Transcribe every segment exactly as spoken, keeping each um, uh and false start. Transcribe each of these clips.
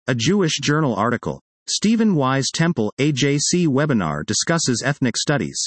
A Jewish Journal article. Stephen Wise Temple, A J C webinar discusses ethnic studies.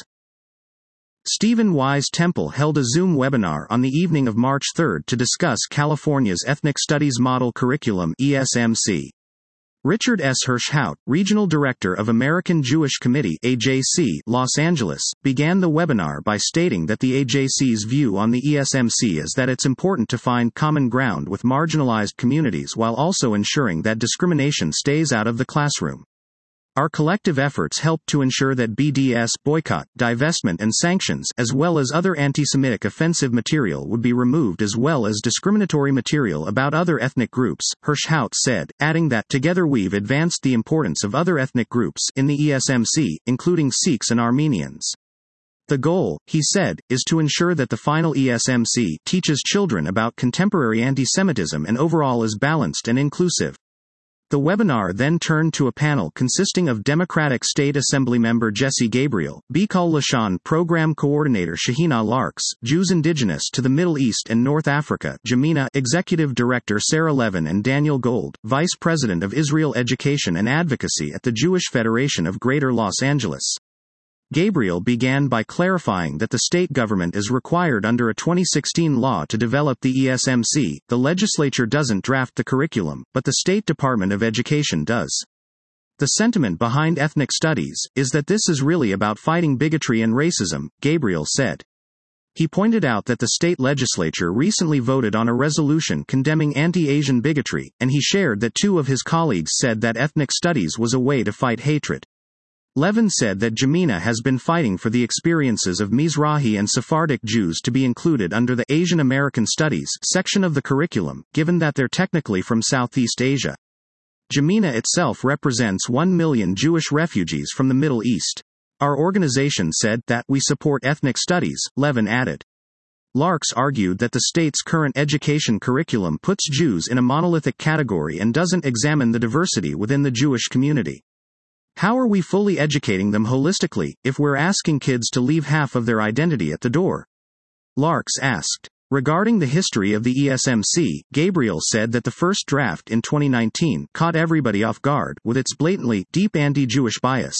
Stephen Wise Temple held a Zoom webinar on the evening of March third to discuss California's Ethnic Studies Model Curriculum (E S M C). Richard S. Hirschhout, Regional Director of American Jewish Committee (A J C) Los Angeles, began the webinar by stating that the A J C's view on the E S M C is that it's important to find common ground with marginalized communities while also ensuring that discrimination stays out of the classroom. Our collective efforts help to ensure that B D S boycott, divestment and sanctions, as well as other anti-Semitic offensive material would be removed, as well as discriminatory material about other ethnic groups, Hirschhout said, adding that, together we've advanced the importance of other ethnic groups in the E S M C, including Sikhs and Armenians. The goal, he said, is to ensure that the final E S M C teaches children about contemporary anti-Semitism and overall is balanced and inclusive. The webinar then turned to a panel consisting of Democratic State Assembly member Jesse Gabriel, Bechal Lashon Program Coordinator Shahina Larks, Jews Indigenous to the Middle East and North Africa, Jamina, Executive Director Sarah Levin and Daniel Gold, Vice President of Israel Education and Advocacy at the Jewish Federation of Greater Los Angeles. Gabriel began by clarifying that the state government is required under a twenty sixteen law to develop the E S M C. The legislature doesn't draft the curriculum, but the State Department of Education does. The sentiment behind ethnic studies is that this is really about fighting bigotry and racism, Gabriel said. He pointed out that the state legislature recently voted on a resolution condemning anti-Asian bigotry, and he shared that two of his colleagues said that ethnic studies was a way to fight hatred. Levin said that Jamina has been fighting for the experiences of Mizrahi and Sephardic Jews to be included under the Asian American Studies section of the curriculum, given that they're technically from Southeast Asia. Jamina itself represents one million Jewish refugees from the Middle East. Our organization said that we support ethnic studies, Levin added. Larks argued that the state's current education curriculum puts Jews in a monolithic category and doesn't examine the diversity within the Jewish community. How are we fully educating them holistically, if we're asking kids to leave half of their identity at the door? Larks asked. Regarding the history of the E S M C, Gabriel said that the first draft in twenty nineteen caught everybody off guard with its blatantly deep anti-Jewish bias.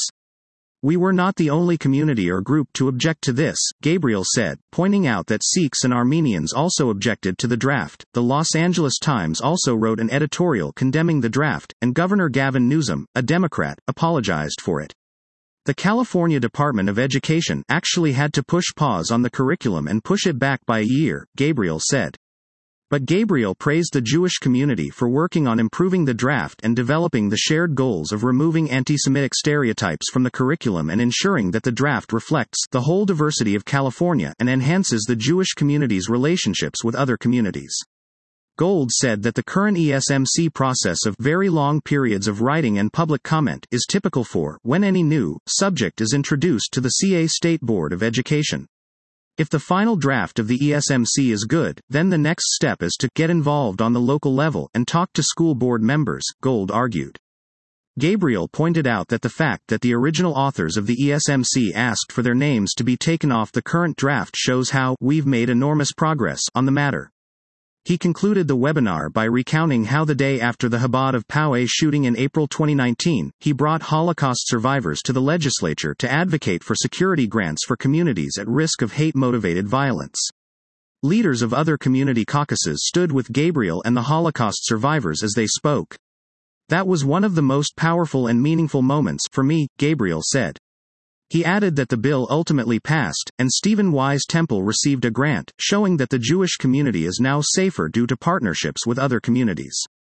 We were not the only community or group to object to this, Gabriel said, pointing out that Sikhs and Armenians also objected to the draft. The Los Angeles Times also wrote an editorial condemning the draft, and Governor Gavin Newsom, a Democrat, apologized for it. The California Department of Education actually had to push pause on the curriculum and push it back by a year, Gabriel said. But Gabriel praised the Jewish community for working on improving the draft and developing the shared goals of removing anti-Semitic stereotypes from the curriculum and ensuring that the draft reflects the whole diversity of California and enhances the Jewish community's relationships with other communities. Gold said that the current E S M C process of very long periods of writing and public comment is typical for when any new subject is introduced to the C A State Board of Education. If the final draft of the E S M C is good, then the next step is to get involved on the local level and talk to school board members, Gold argued. Gabriel pointed out that the fact that the original authors of the E S M C asked for their names to be taken off the current draft shows how we've made enormous progress on the matter. He concluded the webinar by recounting how the day after the Chabad of Poway shooting in April twenty nineteen, he brought Holocaust survivors to the legislature to advocate for security grants for communities at risk of hate-motivated violence. Leaders of other community caucuses stood with Gabriel and the Holocaust survivors as they spoke. That was one of the most powerful and meaningful moments for me, Gabriel said. He added that the bill ultimately passed, and Stephen Wise Temple received a grant, showing that the Jewish community is now safer due to partnerships with other communities.